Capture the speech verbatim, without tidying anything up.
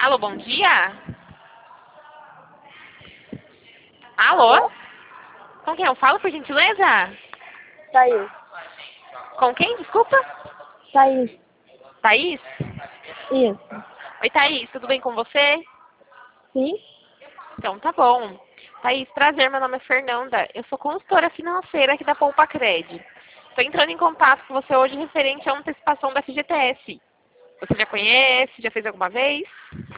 Alô, bom dia? Alô? Com quem eu falo, por gentileza? Thaís. Com quem, desculpa? Thaís. Thaís? Isso. Oi, Thaís, tudo bem com você? Sim? Então, tá bom. Thaís, prazer, meu nome é Fernanda. Eu sou consultora financeira aqui da Poupa Cred. Estou entrando em contato com você hoje referente à antecipação da F G T S. Você já conhece? Já fez alguma vez?